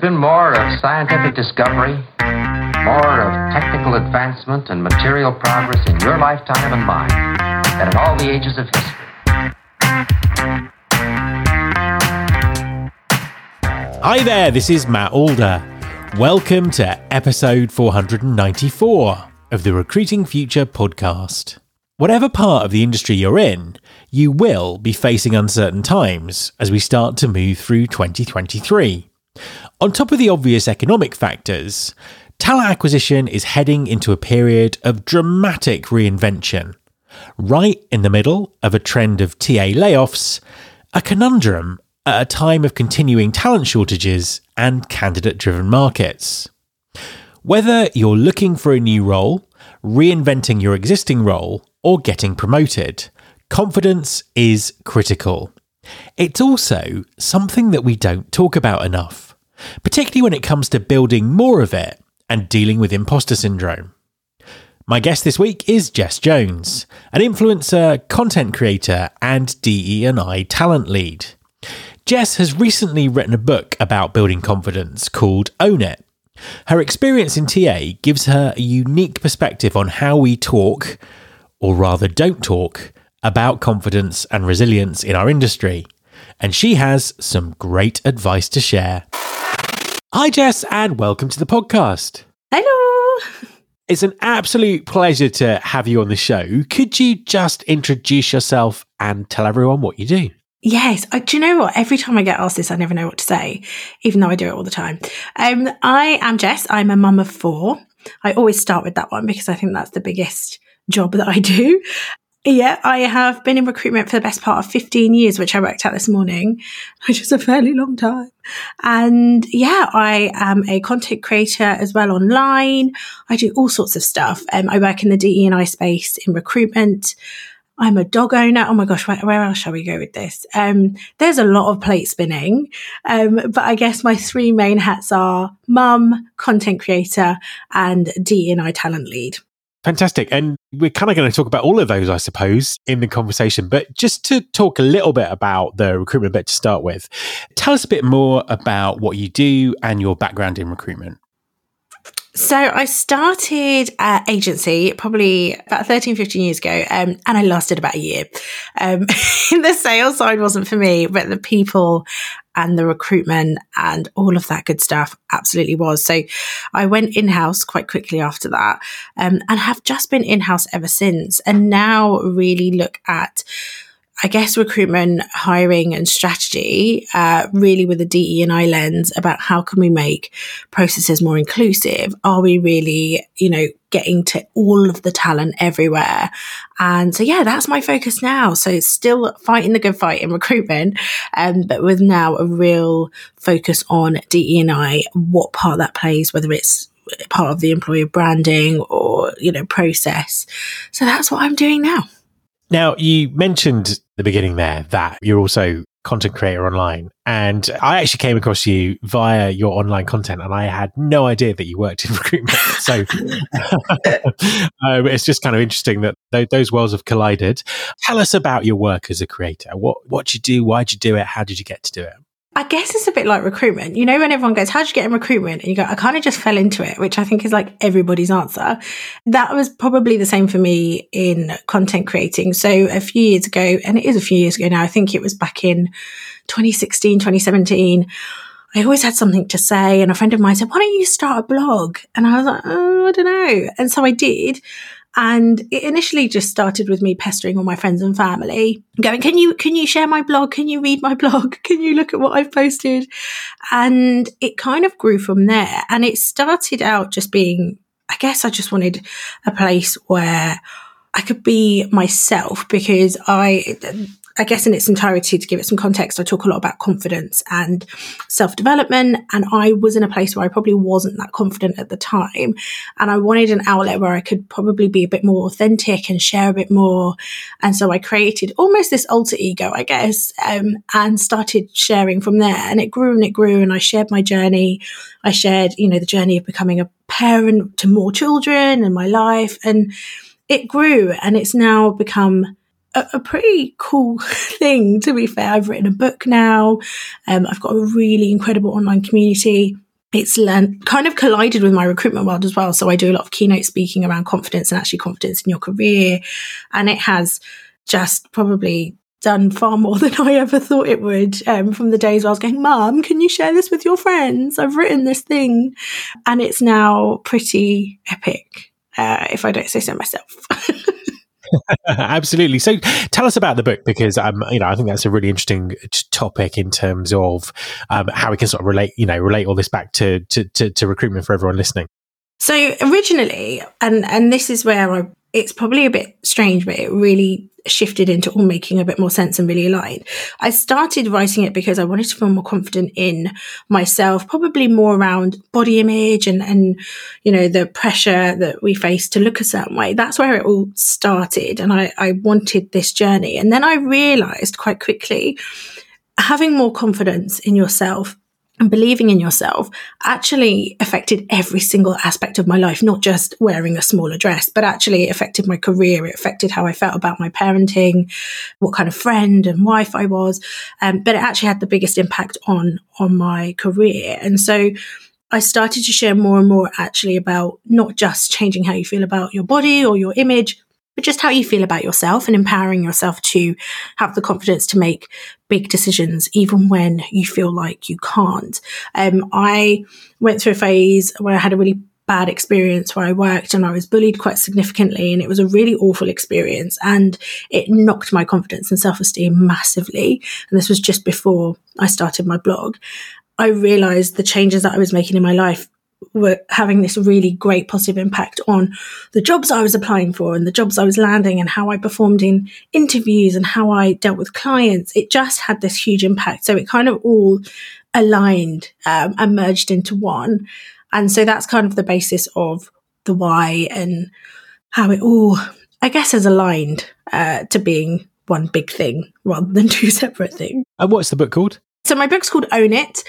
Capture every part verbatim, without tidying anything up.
been more of scientific discovery, more of technical advancement and material progress in your lifetime and mine than in all the ages of history. Hi there, this is Matt Alder. Welcome to episode four hundred ninety-four of the Recruiting Future podcast. Whatever part of the industry you're in, you will be facing uncertain times as we start to move through twenty twenty-three. On top of the obvious economic factors, talent acquisition is heading into a period of dramatic reinvention. Right in the middle of a trend of T A layoffs, a conundrum at a time of continuing talent shortages and candidate-driven markets. Whether you're looking for a new role, reinventing your existing role, or getting promoted, confidence is critical. It's also something that we don't talk about enough, particularly when it comes to building more of it and dealing with imposter syndrome. My guest this week is Jess Jones, an influencer, content creator, and D E and I talent lead. Jess has recently written a book about building confidence called Own It. Her experience in T A gives her a unique perspective on how we talk, or rather don't talk, about confidence and resilience in our industry. And she has some great advice to share. Hi Jess, and welcome to the podcast. Hello. It's an absolute pleasure to have you on the show. Could you just introduce yourself and tell everyone what you do? Yes. I, do you know what? Every time I get asked this, I never know what to say, even though I do it all the time. Um, I am Jess. I'm a mum of four. I always start with that one because I think that's the biggest job that I do. Yeah, I have been in recruitment for the best part of fifteen years, which I worked out this morning, which is a fairly long time. And yeah, I am a content creator as well online. I do all sorts of stuff. Um, I work in the D E and I space in recruitment. I'm a dog owner. Oh my gosh, where, where else shall we go with this? Um, there's a lot of plate spinning. Um, but I guess my three main hats are mum, content creator, and D E and I talent lead. Fantastic. And we're kind of going to talk about all of those, I suppose, in the conversation. But just to talk a little bit about the recruitment bit to start with, tell us a bit more about what you do and your background in recruitment. So I started uh, agency probably about thirteen, fifteen years ago, um, and I lasted about a year. Um, the sales side wasn't for me, but the people and the recruitment and all of that good stuff absolutely was. So I went in-house quite quickly after that, um, and have just been in-house ever since, and now really look at, I guess, recruitment, hiring and strategy, uh, really with a D E and I lens about how can we make processes more inclusive? Are we really, you know, getting to all of the talent everywhere? And so, yeah, that's my focus now. So it's still fighting the good fight in recruitment, um, but with now a real focus on D E and I, what part that plays, whether it's part of the employer branding or, you know, process. So that's what I'm doing now. Now, you mentioned at the beginning there that you're also content creator online, and I actually came across you via your online content, and I had no idea that you worked in recruitment. So um, it's just kind of interesting that th- those worlds have collided. Tell us about your work as a creator. What what you do? Why did you do it? How did you get to do it? I guess it's a bit like recruitment. You know, when everyone goes, how'd you get in recruitment? And you go, I kind of just fell into it, which I think is like everybody's answer. That was probably the same for me in content creating. So a few years ago, and it is a few years ago now, I think it was back in twenty sixteen, twenty seventeen, I always had something to say. And a friend of mine said, why don't you start a blog? And I was like, oh, I don't know. And so I did. And it initially just started with me pestering all my friends and family, going, can you, can you share my blog? Can you read my blog? Can you look at what I've posted? And it kind of grew from there. And it started out just being, I guess I just wanted a place where I could be myself, because I, I guess in its entirety, to give it some context, I talk a lot about confidence and self-development. And I was in a place where I probably wasn't that confident at the time. And I wanted an outlet where I could probably be a bit more authentic and share a bit more. And so I created almost this alter ego, I guess, um, and started sharing from there. And it grew and it grew. And I shared my journey. I shared, you know, the journey of becoming a parent to more children and my life. And it grew, and it's now become a, a pretty cool thing, to be fair. I've written a book now. Um, I've got a really incredible online community. it's learned, kind of collided with my recruitment world as well. So I do a lot of keynote speaking around confidence and actually confidence in your career. And it has just probably done far more than I ever thought it would, um, from the days where I was going, Mum, can you share this with your friends? I've written this thing. And it's now pretty epic, uh, if I don't say so myself. Absolutely. So tell us about the book, because um, you know, I think that's a really interesting t- topic in terms of um, how we can sort of relate, you know, relate all this back to, to, to, to recruitment for everyone listening. So originally, and, and this is where I, it's probably a bit strange, but it really shifted into all making a bit more sense and really aligned. I started writing it because I wanted to feel more confident in myself, probably more around body image and, and, you know, the pressure that we face to look a certain way. That's where it all started. And I, I wanted this journey. And then I realized quite quickly, having more confidence in yourself and believing in yourself actually affected every single aspect of my life, not just wearing a smaller dress, but actually it affected my career. It affected how I felt about my parenting, what kind of friend and wife I was. Um, but it actually had the biggest impact on, on my career. And so I started to share more and more actually about not just changing how you feel about your body or your image, but just how you feel about yourself and empowering yourself to have the confidence to make big decisions, even when you feel like you can't. Um, I went through a phase where I had a really bad experience where I worked and I was bullied quite significantly, and it was a really awful experience, and it knocked my confidence and self-esteem massively. And this was just before I started my blog. I realized the changes that I was making in my life were having this really great positive impact on the jobs I was applying for and the jobs I was landing and how I performed in interviews and how I dealt with clients. It just had this huge impact. So it kind of all aligned um, and merged into one. And so that's kind of the basis of the why and how it all, I guess, has aligned uh, to being one big thing rather than two separate things. And what's the book called? So my book's called Own It,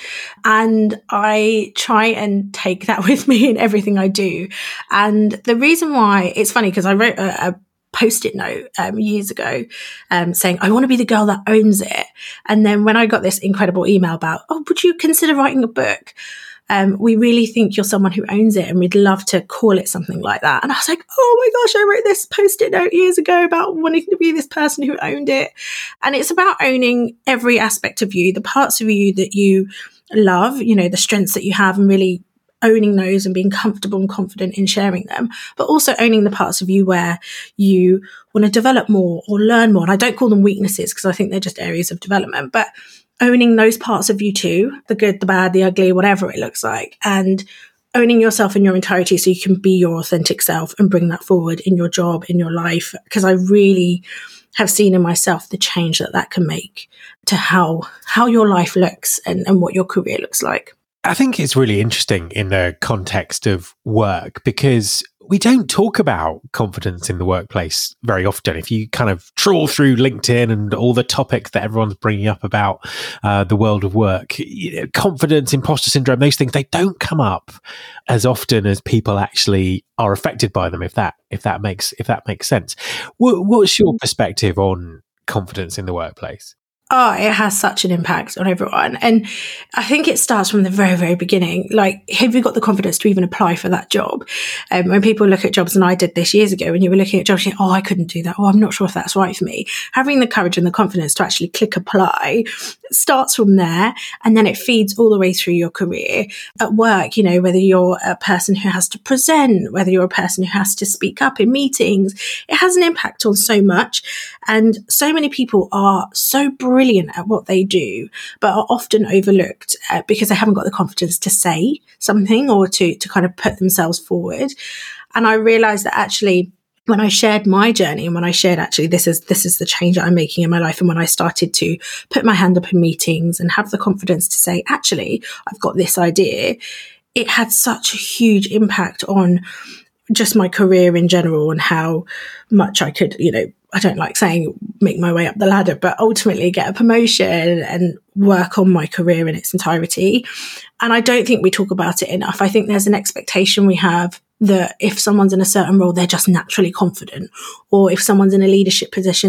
and I try and take that with me in everything I do. And the reason why, it's funny because I wrote a, a post-it note um, years ago um, saying, I want to be the girl that owns it. And then when I got this incredible email about, oh, would you consider writing a book? Um, we really think you're someone who owns it and we'd love to call it something like that. And I was like, oh my gosh, I wrote this post-it note years ago about wanting to be this person who owned it. And it's about owning every aspect of you, the parts of you that you love, you know, the strengths that you have, and really owning those and being comfortable and confident in sharing them, but also owning the parts of you where you want to develop more or learn more. And I don't call them weaknesses because I think they're just areas of development, but owning those parts of you too, the good, the bad, the ugly, whatever it looks like, and owning yourself in your entirety so you can be your authentic self and bring that forward in your job, in your life. Because I really have seen in myself the change that that can make to how how your life looks and, and what your career looks like. I think it's really interesting in the context of work, because we don't talk about confidence in the workplace very often. If you kind of trawl through LinkedIn and all the topics that everyone's bringing up about uh, the world of work, you know, confidence, imposter syndrome, those things, they don't come up as often as people actually are affected by them. If that if that makes if that makes sense. What, what's your perspective on confidence in the workplace? Oh, it has such an impact on everyone. And I think it starts from the very, very beginning. Like, have you got the confidence to even apply for that job? Um, when people look at jobs, and I did this years ago, when you were looking at jobs, you think, oh, I couldn't do that. Oh, I'm not sure if that's right for me. Having the courage and the confidence to actually click apply starts from there. And then it feeds all the way through your career at work, you know, whether you're a person who has to present, whether you're a person who has to speak up in meetings, it has an impact on so much. And so many people are so brilliant brilliant at what they do, but are often overlooked uh, because they haven't got the confidence to say something or to to kind of put themselves forward. And I realized that actually, when I shared my journey and when I shared actually this is this is the change that I'm making in my life, and when I started to put my hand up in meetings and have the confidence to say, actually, I've got this idea, it had such a huge impact on just my career in general and how much I could, you know, I don't like saying make my way up the ladder, but ultimately get a promotion and work on my career in its entirety. And I don't think we talk about it enough. I think there's an expectation we have that if someone's in a certain role, they're just naturally confident, or if someone's in a leadership position, that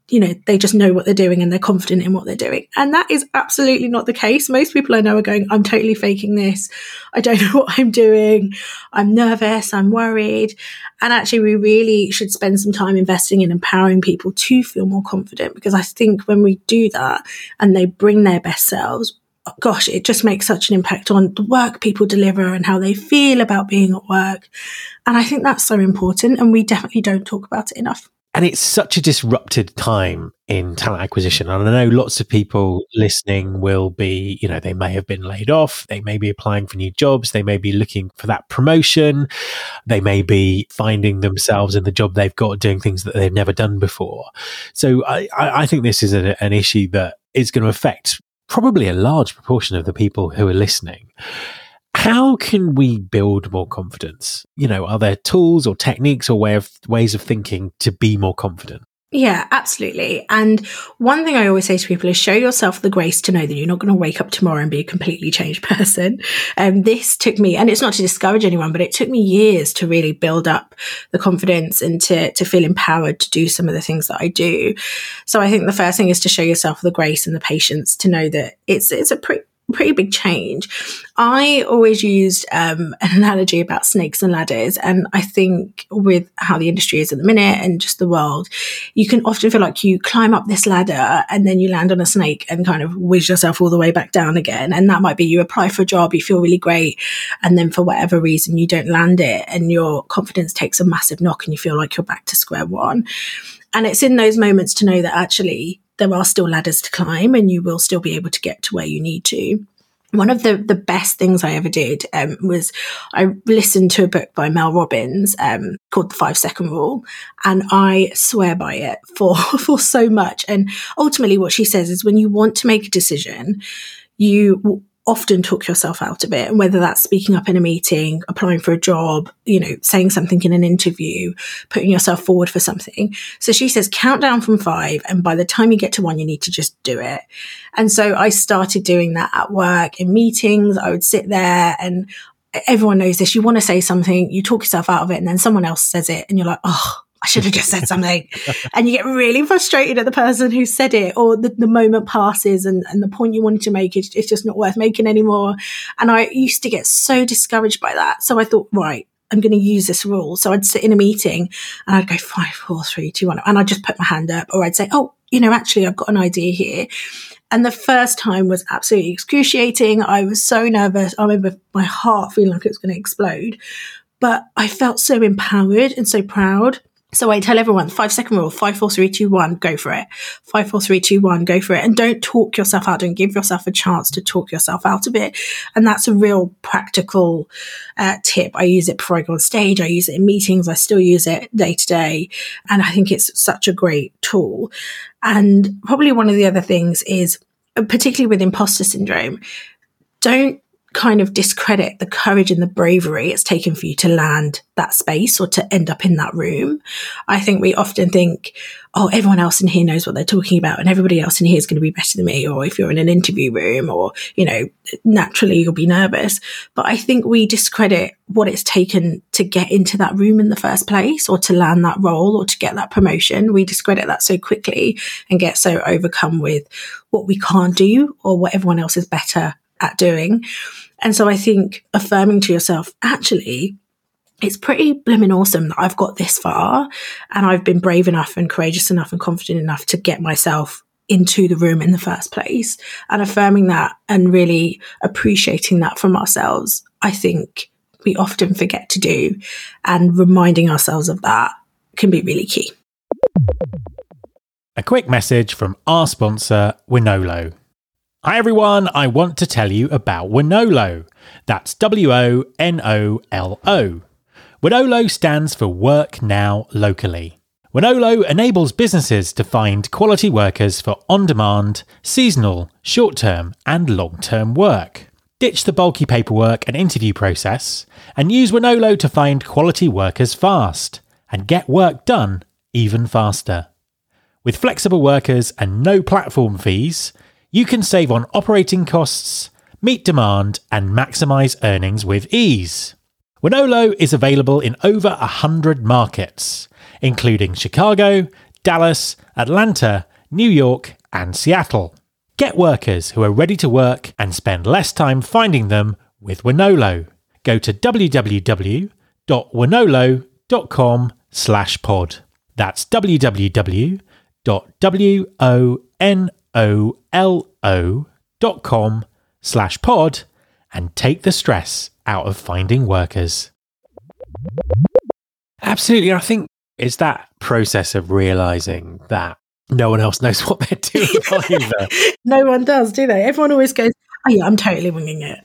you know, they just know what they're doing and they're confident in what they're doing. And that is absolutely not the case. Most people I know are going, I'm totally faking this. I don't know what I'm doing. I'm nervous. I'm worried. And actually, we really should spend some time investing in empowering people to feel more confident, because I think when we do that and they bring their best selves, gosh, it just makes such an impact on the work people deliver and how they feel about being at work. And I think that's so important. And we definitely don't talk about it enough. And it's such a disrupted time in talent acquisition. And I know lots of people listening will be, you know, they may have been laid off. They may be applying for new jobs. They may be looking for that promotion. They may be finding themselves in the job they've got doing things that they've never done before. So I, I think this is a, an issue that is going to affect probably a large proportion of the people who are listening. How can we build more confidence? You know, are there tools or techniques or way of ways of thinking to be more confident? Yeah, absolutely. And one thing I always say to people is show yourself the grace to know that you're not going to wake up tomorrow and be a completely changed person. And um, this took me, and it's not to discourage anyone, but it took me years to really build up the confidence and to, to feel empowered to do some of the things that I do. So I think the first thing is to show yourself the grace and the patience to know that it's, it's a pretty, pretty big change. I always used um, an analogy about snakes and ladders. And I think with how the industry is at the minute and just the world, you can often feel like you climb up this ladder and then you land on a snake and kind of whiz yourself all the way back down again. And that might be you apply for a job, you feel really great. And then for whatever reason, you don't land it and your confidence takes a massive knock and you feel like you're back to square one. And it's in those moments to know that actually there are still ladders to climb and you will still be able to get to where you need to. One of the, the best things I ever did um, was I listened to a book by Mel Robbins um, called The Five Second Rule, and I swear by it for, for so much. And ultimately what she says is when you want to make a decision, you will often talk yourself out of it. And whether that's speaking up in a meeting, applying for a job, you know, saying something in an interview, putting yourself forward for something. So she says, count down from five. And by the time you get to one, you need to just do it. And so I started doing that at work, in meetings. I would sit there and everyone knows this. You want to say something, you talk yourself out of it, and then someone else says it and you're like, oh, I should have just said something. And you get really frustrated at the person who said it, or the, the moment passes and, and the point you wanted to make is it's just not worth making anymore. And I used to get so discouraged by that. So I thought, right, I'm going to use this rule. So I'd sit in a meeting and I'd go five, four, three, two, one. And I'd just put my hand up, or I'd say, oh, you know, actually I've got an idea here. And the first time was absolutely excruciating. I was so nervous. I remember my heart feeling like it was going to explode, but I felt so empowered and so proud. So I tell everyone, five second rule, five, four, three, two, one, go for it. Five, four, three, two, one, go for it. And don't talk yourself out. Don't give yourself a chance to talk yourself out of it. And that's a real practical uh, tip. I use it before I go on stage. I use it in meetings. I still use it day to day. And I think it's such a great tool. And probably one of the other things is, particularly with imposter syndrome, don't kind of discredit the courage and the bravery it's taken for you to land that space or to end up in that room. I think we often think, oh, everyone else in here knows what they're talking about and everybody else in here is going to be better than me. Or if you're in an interview room, or, you know, naturally you'll be nervous. But I think we discredit what it's taken to get into that room in the first place, or to land that role, or to get that promotion. We discredit that so quickly and get so overcome with what we can't do or what everyone else is better at doing. And so I think affirming to yourself, actually, it's pretty blooming awesome that I've got this far and I've been brave enough and courageous enough and confident enough to get myself into the room in the first place. And affirming that and really appreciating that from ourselves, I think we often forget to do, and reminding ourselves of that can be really key. A quick message from our sponsor, Wonolo. Hi everyone, I want to tell you about Wonolo. That's W O N O L O. Wonolo stands for Work Now Locally. Wonolo enables businesses to find quality workers for on-demand, seasonal, short-term and long-term work. Ditch the bulky paperwork and interview process and use Wonolo to find quality workers fast and get work done even faster. With flexible workers and no platform fees, you can save on operating costs, meet demand, and maximise earnings with ease. Wonolo is available in over one hundred markets, including Chicago, Dallas, Atlanta, New York, and Seattle. Get workers who are ready to work and spend less time finding them with Wonolo. Go to www.wonolo.com slash pod. That's www.wonolo.com slash pod and take the stress out of finding workers. Absolutely. I think it's that process of realising that no one else knows what they're doing either. No one does, do they? Everyone always goes, oh yeah, I'm totally winging it.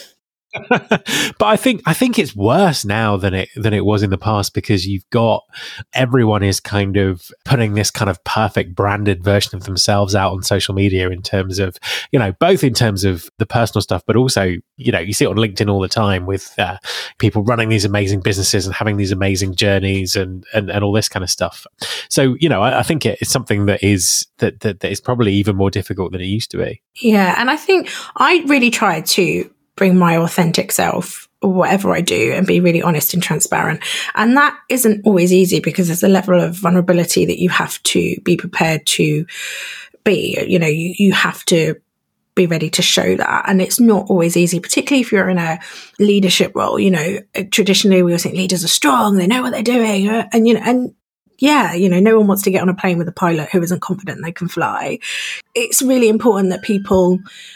But I think I think it's worse now than it than it was in the past, because you've got everyone is kind of putting this kind of perfect branded version of themselves out on social media in terms of, you know, both in terms of the personal stuff, but also, you know, you see it on LinkedIn all the time with uh, people running these amazing businesses and having these amazing journeys and and, and all this kind of stuff. So, you know, I, I think it's something that is that, that that is probably even more difficult than it used to be. Yeah, and I think I really tried to bring my authentic self, whatever I do, and be really honest and transparent. And that isn't always easy, because there's a level of vulnerability that you have to be prepared to be. You know, you, you have to be ready to show that. And it's not always easy, particularly if you're in a leadership role. You know, traditionally we always think leaders are strong, they know what they're doing. And, you know, and yeah, you know, no one wants to get on a plane with a pilot who isn't confident they can fly. It's really important that people,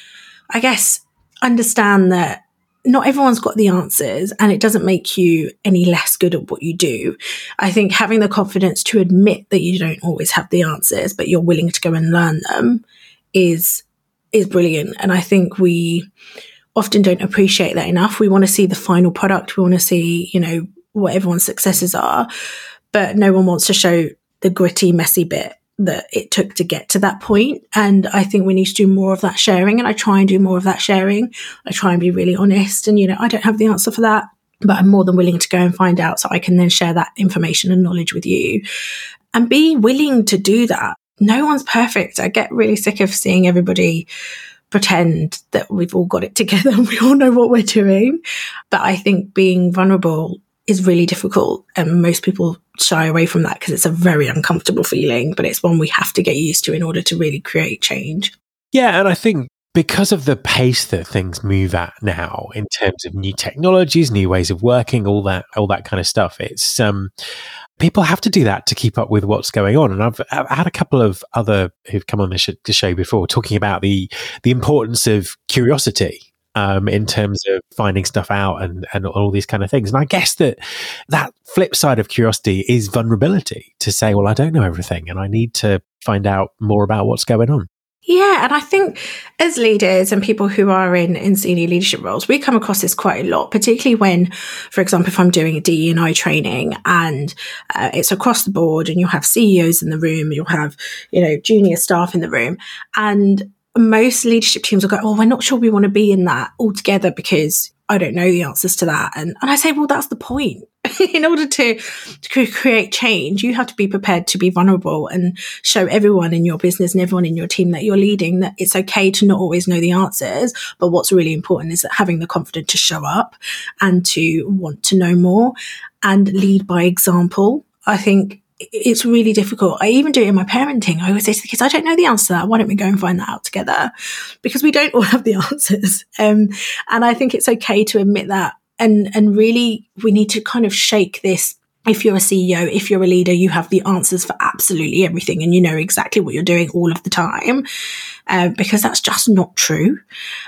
I guess, understand that not everyone's got the answers, and it doesn't make you any less good at what you do. I think having the confidence to admit that you don't always have the answers, but you're willing to go and learn them is is brilliant. And I think we often don't appreciate that enough. We want to see the final product. We want to see, you know, what everyone's successes are, but no one wants to show the gritty, messy bit that it took to get to that point. And I think we need to do more of that sharing. And I try and do more of that sharing. I try and be really honest. And, you know, I don't have the answer for that, but I'm more than willing to go and find out, so I can then share that information and knowledge with you. And be willing to do that. No one's perfect. I get really sick of seeing everybody pretend that we've all got it together and we all know what we're doing. But I think being vulnerable is really difficult, and most people shy away from that because it's a very uncomfortable feeling, but it's one we have to get used to in order to really create change. Yeah, and I think because of the pace that things move at now in terms of new technologies, new ways of working, all that all that kind of stuff, it's um people have to do that to keep up with what's going on. And I've, I've had a couple of other who've come on the, sh- the show before talking about the the importance of curiosity Um, in terms of finding stuff out and, and all these kind of things. And I guess that that flip side of curiosity is vulnerability, to say, well, I don't know everything and I need to find out more about what's going on. Yeah. And I think as leaders and people who are in, in senior leadership roles, we come across this quite a lot, particularly when, for example, if I'm doing a D E and I training and uh, it's across the board and you'll have C E Os in the room, you'll have, you know, junior staff in the room, and most leadership teams will go, oh, we're not sure we want to be in that altogether because I don't know the answers to that. And, and I say, well, that's the point. In order to, to create change, you have to be prepared to be vulnerable and show everyone in your business and everyone in your team that you're leading that it's okay to not always know the answers. But what's really important is that having the confidence to show up and to want to know more and lead by example. I think it's really difficult. I even do it in my parenting. I always say to the kids, I don't know the answer to that. Why don't we go and find that out together? Because we don't all have the answers. Um, and I think it's okay to admit that. And, and really, we need to kind of shake this. If you're a C E O, if you're a leader, you have the answers for absolutely everything and you know exactly what you're doing all of the time, uh, because that's just not true.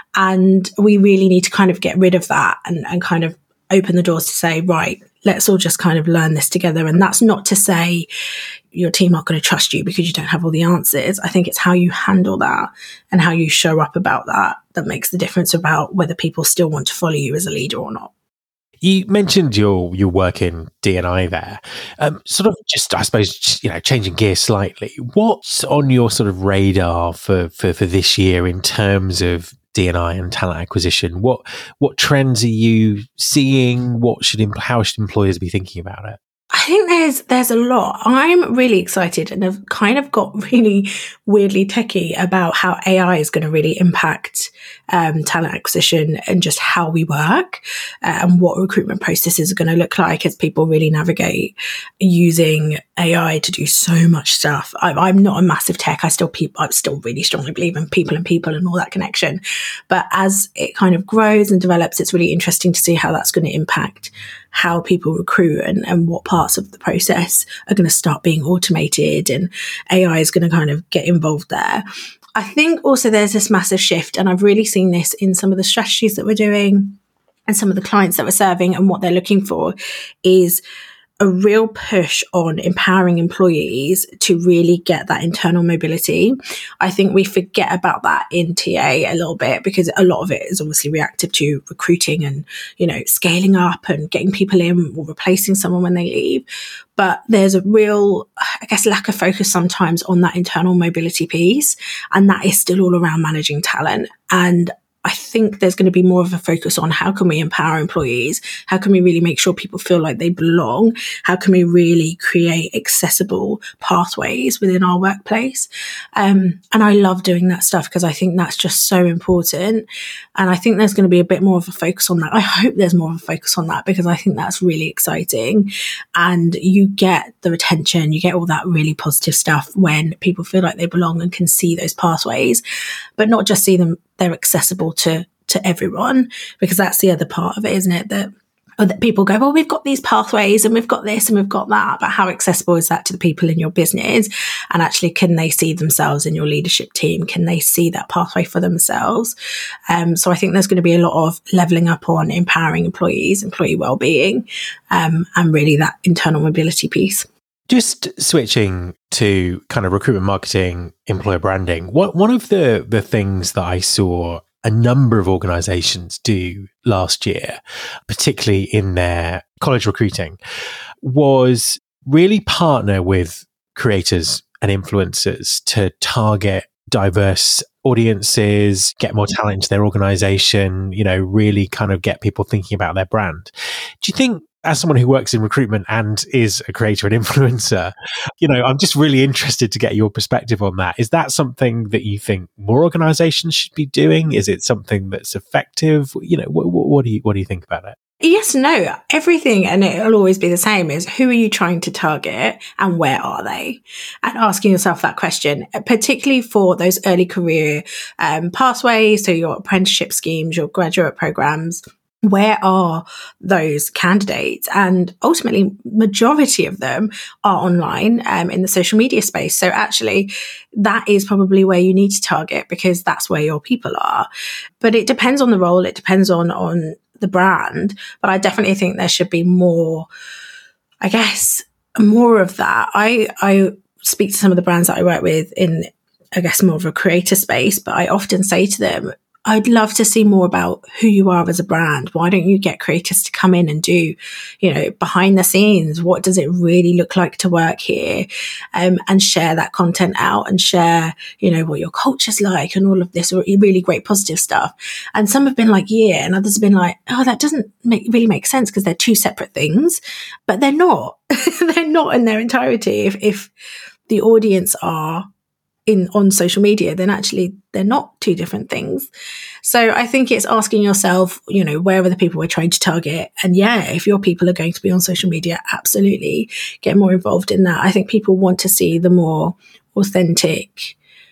And we really need to kind of get rid of that and, and kind of open the doors to say, right, let's all just kind of learn this together. And that's not to say your team aren't going to trust you because you don't have all the answers. I think it's how you handle that and how you show up about that that makes the difference about whether people still want to follow you as a leader or not. You mentioned your your work in D and I there. Um, sort of just, I suppose, you know, changing gears slightly. What's on your sort of radar for, for, for this year in terms of D and I and talent acquisition? What what trends are you seeing? What should how should employers be thinking about it? I think there's there's a lot. I'm really excited and have kind of got really weirdly techie about how A I is going to really impact um, talent acquisition and just how we work uh, and what recruitment processes are going to look like as people really navigate using A I to do so much stuff. I, I'm not a massive tech. I still pe- I still really strongly believe in people and people and all that connection. But as it kind of grows and develops, it's really interesting to see how that's going to impact how people recruit and, and what parts of the process are going to start being automated, and A I is going to kind of get involved there. I think also there's this massive shift, and I've really seen this in some of the strategies that we're doing and some of the clients that we're serving, and what they're looking for is a real push on empowering employees to really get that internal mobility. I think we forget about that in T A a little bit because a lot of it is obviously reactive to recruiting and, you know, scaling up and getting people in or replacing someone when they leave. But there's a real, I guess, lack of focus sometimes on that internal mobility piece. And that is still all around managing talent. And I think there's going to be more of a focus on how can we empower employees? How can we really make sure people feel like they belong? How can we really create accessible pathways within our workplace? Um, and I love doing that stuff because I think that's just so important. And I think there's going to be a bit more of a focus on that. I hope there's more of a focus on that because I think that's really exciting. And you get the retention, you get all that really positive stuff when people feel like they belong and can see those pathways, but not just see them, they're accessible to to everyone, because that's the other part of it, isn't it? That, that people go, well, we've got these pathways and we've got this and we've got that, but how accessible is that to the people in your business? And actually, can they see themselves in your leadership team? Can they see that pathway for themselves? Um, so I think there's going to be a lot of leveling up on empowering employees, employee well-being, um, and really that internal mobility piece. Just switching to kind of recruitment marketing, employer branding, what, one of the, the things that I saw a number of organizations do last year, particularly in their college recruiting, was really partner with creators and influencers to target diverse audiences, get more talent into their organization, you know, really kind of get people thinking about their brand. Do you think, as someone who works in recruitment and is a creator and influencer, you know, I'm just really interested to get your perspective on that. Is that something that you think more organizations should be doing? Is it something that's effective? You know, what, what do you what do you think about it? Yes, no, everything, and it'll always be the same, is who are you trying to target and where are they? And asking yourself that question, particularly for those early career um, pathways, so your apprenticeship schemes, your graduate programs. Where are those candidates? And ultimately, majority of them are online um, in the social media space. So actually, that is probably where you need to target because that's where your people are. But it depends on the role. It depends on, on the brand. But I definitely think there should be more, I guess, more of that. I, I speak to some of the brands that I work with in, I guess, more of a creator space, but I often say to them, I'd love to see more about who you are as a brand. Why don't you get creators to come in and do, you know, behind the scenes? What does it really look like to work here? Um, and share that content out and share, you know, what your culture's like and all of this really great positive stuff. And some have been like, yeah, and others have been like, oh, that doesn't make, really make sense because they're two separate things, but they're not. They're not in their entirety. If, if the audience are in on social media, then actually they're not two different things. So I think it's asking yourself, you know, where are the people we're trying to target? And yeah, if your people are going to be on social media, absolutely get more involved in that. I think people want to see the more authentic,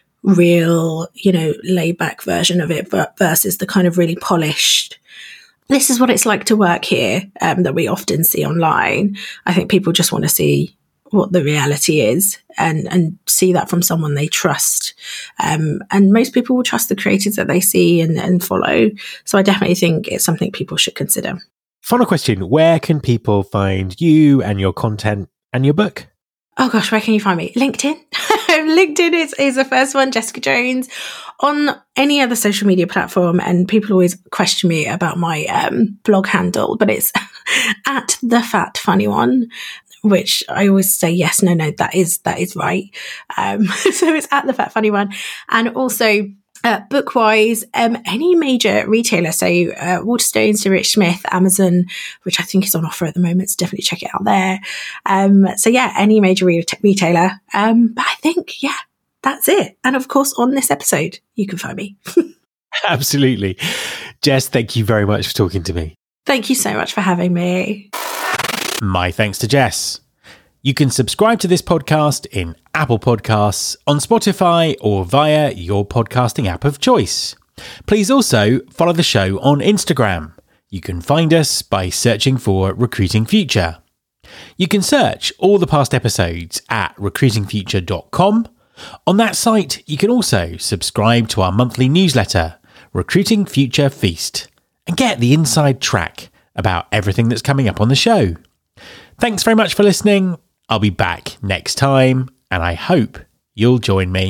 real, you know, laid back version of it versus the kind of really polished, this is what it's like to work here, um, that we often see online. I think people just want to see what the reality is and, and see that from someone they trust. Um, and most people will trust the creators that they see and, and follow. So I definitely think it's something people should consider. Final question. Where can people find you and your content and your book? Oh gosh, where can you find me? LinkedIn. LinkedIn is, is the first one, Jessica Jones. On any other social media platform, and people always question me about my um, blog handle, but it's at the Fat Funny One, which I always say, yes, no, no, that is, that is right. Um, so it's at the Fat Funny One. And also Uh, book-wise, um, any major retailer, so uh, Waterstones, D. Rich Smith, Amazon, which I think is on offer at the moment, so definitely check it out there. Um, so yeah, any major re- retailer. Um, but I think, yeah, that's it. And of course, on this episode, you can find me. Absolutely. Jess, thank you very much for talking to me. Thank you so much for having me. My thanks to Jess. You can subscribe to this podcast in Apple Podcasts, on Spotify, or via your podcasting app of choice. Please also follow the show on Instagram. You can find us by searching for Recruiting Future. You can search all the past episodes at recruiting future dot com. On that site, you can also subscribe to our monthly newsletter, Recruiting Future Feast, and get the inside track about everything that's coming up on the show. Thanks very much for listening. I'll be back next time, and I hope you'll join me.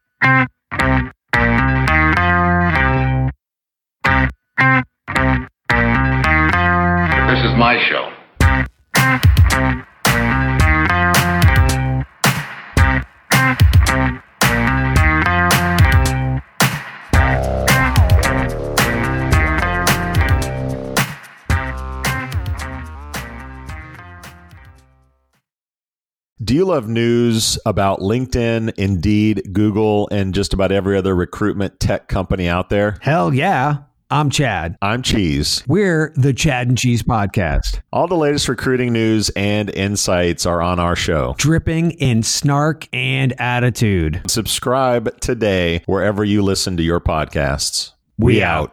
This is my show. Do you love news about LinkedIn, Indeed, Google, and just about every other recruitment tech company out there? Hell yeah. I'm Chad. I'm Cheese. We're the Chad and Cheese Podcast. All the latest recruiting news and insights are on our show. Dripping in snark and attitude. Subscribe today wherever you listen to your podcasts. We out.